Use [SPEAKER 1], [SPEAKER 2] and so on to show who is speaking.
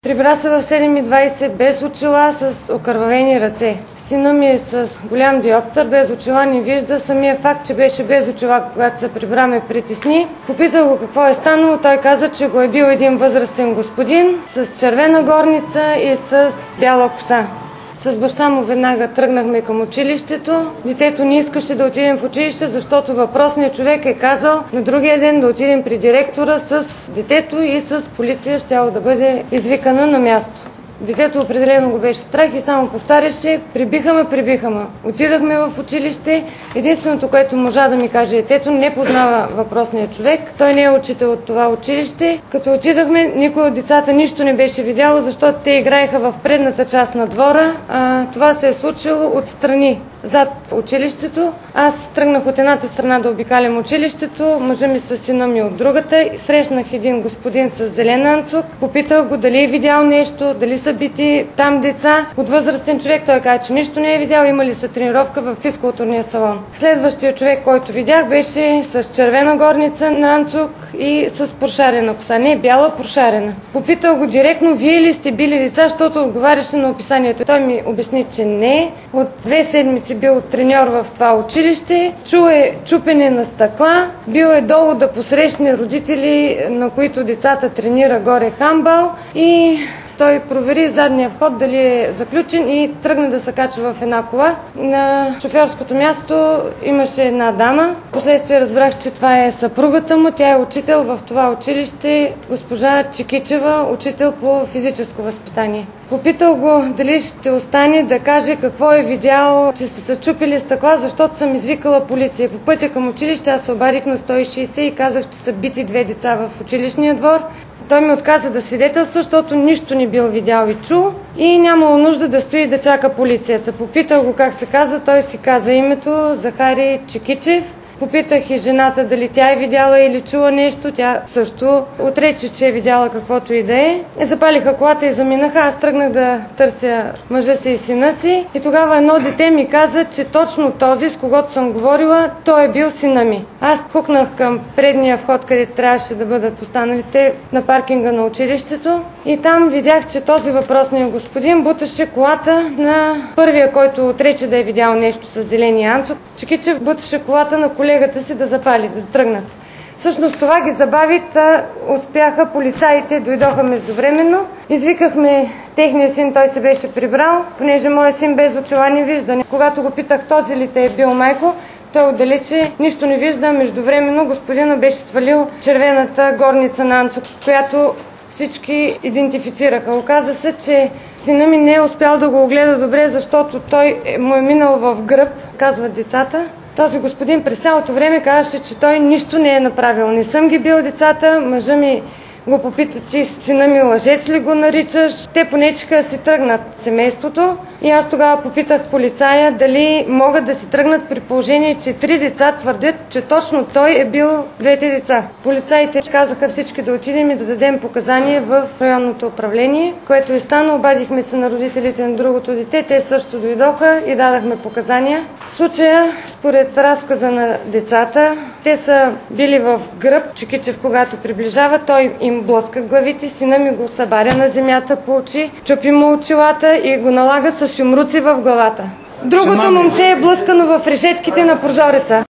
[SPEAKER 1] Прибра се в 7:20 без очила, с окървавени ръце. Сина ми е с голям диоптър, без очила не вижда. Самия факт, че беше без очила, когато се прибра, ме притесни. Попитах го какво е станало. Той каза, че го е бил един възрастен господин с червена горница и с бяла коса. С баща му веднага тръгнахме към училището. Детето не искаше да отидем в училище, защото въпросният човек е казал на другия ден да отидем при директора с детето и с полиция щяло да бъде извикана на място. Детето определено го беше страх и само повтаряше: прибиха ме. Отидахме в училище. Единственото, което можа да ми каже детето, не познава въпросния човек. Той не е учител от това училище. Като отидахме, никой от децата нищо не беше видяло, защото те играеха в предната част на двора. Това се е случило отстрани, зад училището. Аз тръгнах от едната страна да обикалям училището, мъжа ми с сина ми от другата. Срещнах един господин с зелен анцук. Попитах го дали е видял нещо, дали са бити там деца. От възрастен човек той каза, че нищо не е видял, имали са тренировка в физкултурния салон. Следващия човек, който видях, беше с червена горница на анцук и с прошарена коса. Не бяла, прошарена. Попитах го директно: вие ли сте били деца, защото отговаряше на описанието. Той ми обясни, че не. От 2 седмици бил треньор в това училище, чул е чупене на стъкла, бил е долу да посрещне родители, на които децата тренира горе хамбал, и той провери задния вход дали е заключен и тръгна да се качва в една кола. На шофьорското място имаше една дама. Впоследствие разбрах, че това е съпругата му. Тя е учител в това училище, госпожа Чекичева, учител по физическо възпитание. Попитал го дали ще остане да каже какво е видял, че са се чупили стъкла, защото съм извикала полиция. По пътя към училище аз се обадих на 160 и казах, че са бити 2 деца в училищния двор. Той ми отказа да свидетелства, защото нищо не бил видял и чул и нямало нужда да стои да чака полицията. Попитах го как се каза, той си каза името: Захари Чекичев. Попитах и жената дали тя е видяла или чула нещо. Тя също отрече, че е видяла каквото и да е. Запалиха колата и заминаха. Аз тръгнах да търся мъжа си и сина си. И тогава едно дете ми каза, че точно този, с когото съм говорила, той е бил сина ми. Аз пукнах към предния вход, където трябваше да бъдат останалите, на паркинга на училището. И там видях, че този въпросният господин буташе колата на първия, който отрече да е видял нещо с зеления анцук. Чекичев буташе колата на колегата си да запали, да тръгнат. Всъщност това ги забави, успяха полицаите, дойдоха междувременно. Извикахме техния син, той се беше прибрал, понеже моят син без очила не вижда. Когато го питах този ли те е бил, майко, той отдалече нищо не вижда. Междувременно господина беше свалил червената горница на анцук, която всички идентифицираха. Оказа се, че сина ми не е успял да го огледа добре, защото той му е минал в гръб, казват децата. Този господин през цялото време казваше, че той нищо не е направил. Не съм ги бил децата. Мъжа ми го попита: ти сина ми лъжец ли го наричаш? Те понечиха да си тръгнат семейството. И аз тогава попитах полицая дали могат да си тръгнат, при положение, че 3 деца твърдят, че точно той е бил 2 деца. Полицаите казаха всички да отидем и да дадем показания в районното управление, което е станало. Обадихме се на родителите на другото дете, те също дойдоха и дадахме показания. В случая, според разказа на децата, те са били в гръб. Чекичев, когато приближава, той им блъска главите, сина ми го събаря на земята по очи, чупи му очилата и го налага с юмруци в главата. Другото момче е блъскано в решетките на прозореца.